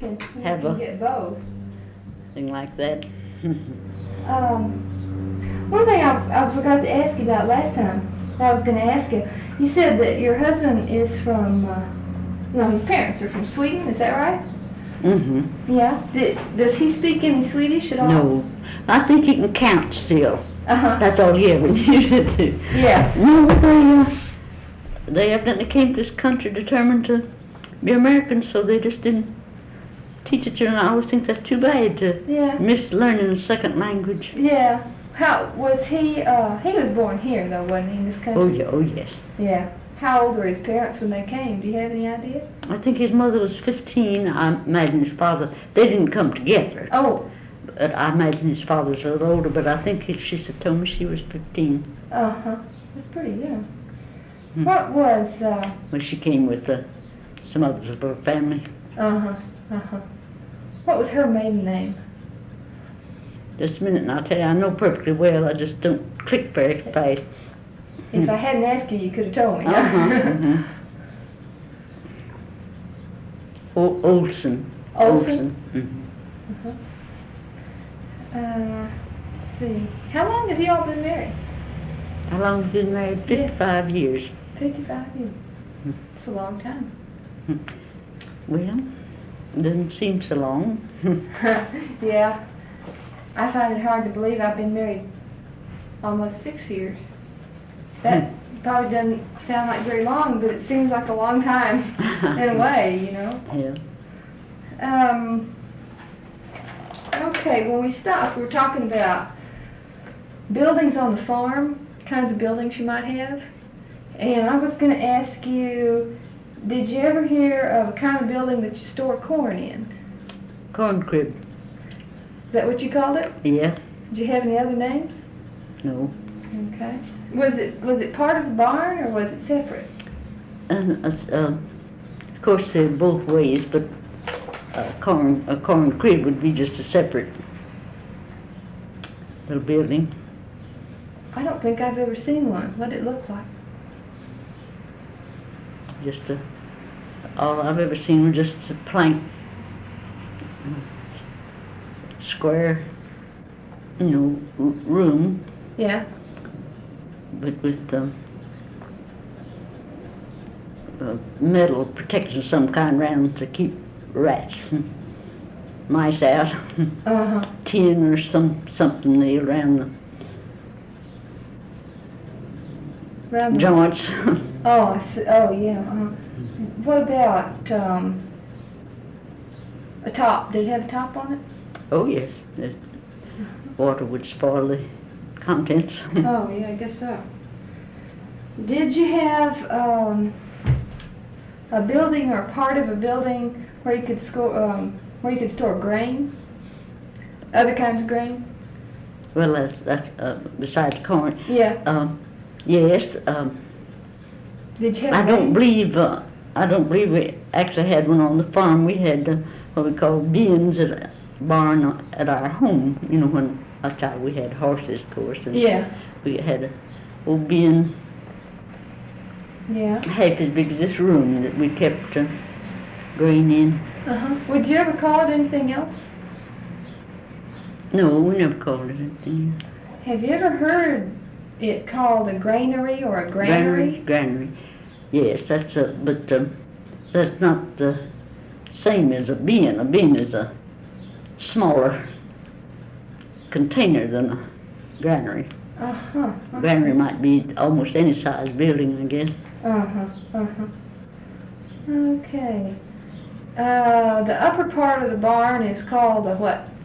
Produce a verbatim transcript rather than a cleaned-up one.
can, you have can a get both. thing like that. Um, one thing I, I forgot to ask you about last time, I was going to ask you, you said that your husband is from, uh, no, his parents are from Sweden, is that right? Mm-hmm. Yeah. Did, does he speak any Swedish at all? No. I think he can count still. Uh-huh. That's all he ever needed to. Yeah. No, they, uh, they evidently came to this country determined to be Americans, so they just didn't teach it to them. I always think that's too bad to Yeah. miss learning a second language. Yeah. How, was he, uh, he was born here though, wasn't he, in this country? Oh, yeah, oh, yes. Yeah. How old were his parents when they came? Do you have any idea? I think his mother was fifteen. I imagine his father, they didn't come together. Oh. But I imagine his father was a little older, but I think he, she said, told me she was fifteen. Uh-huh. That's pretty young. Hmm. What was, uh... When she came with uh, some others of her family. Uh-huh. Uh-huh. What was her maiden name? Just a minute and I'll tell you, I know perfectly well, I just don't click very fast. If I hadn't asked you, you could have told me. Uh-huh. mm-hmm. O- Olson. Olson? Mm-hmm. Uh-huh. Uh, let's see. How long have you all been married? How long have you been married? fifty-five years. fifty-five years. Hmm. It's a long time. Well, doesn't seem so long. Yeah. I find it hard to believe I've been married almost six years. That probably doesn't sound like very long, but it seems like a long time in a way, you know. Yeah. Um, okay, when we stopped, we were talking about buildings on the farm, kinds of buildings you might have. And I was going to ask you, did you ever hear of a kind of building that you store corn in? Corn crib. Is that what you called it? Yeah. Did you have any other names? No. Okay. Was it was it part of the barn or was it separate? And uh, uh, of course they're both ways, but a corn a corn crib would be just a separate little building. I don't think I've ever seen one. What did it look like? Just a all I've ever seen was just a plank, square, you know, r- room, Yeah. but with um, uh, metal protection of some kind around to keep rats and mice out. Uh-huh. Tin or some something nailed around the Around the- joints. Oh, I see. Oh, yeah. Uh, what about um, a top? Did it have a top on it? Oh yes, the water would spoil the contents. Oh, yeah, I guess so. Did you have um, a building or part of a building where you could score, um, where you could store grain? Other kinds of grain? Well, that's that's uh, besides corn. Yeah. Um, yes. Um, Did you have I don't grain? believe. Uh, I don't believe we actually had one on the farm. We had uh, what we call bins at a barn at our home. You know, when a child we had horses, of course, and Yeah. we had a old bin Yeah. half as big as this room that we kept uh, grain in. Uh-huh. Would you ever call it anything else? No, we never called it anything. Have you ever heard it called a granary or a Granary, granary? granary. Yes, that's a, but um, that's not the same as a bin. A bin is a smaller container than a granary. Uh-huh. Granary might be almost any size building, I guess. Uh-huh. Uh-huh. Okay. Uh, the upper part of the barn is called a what?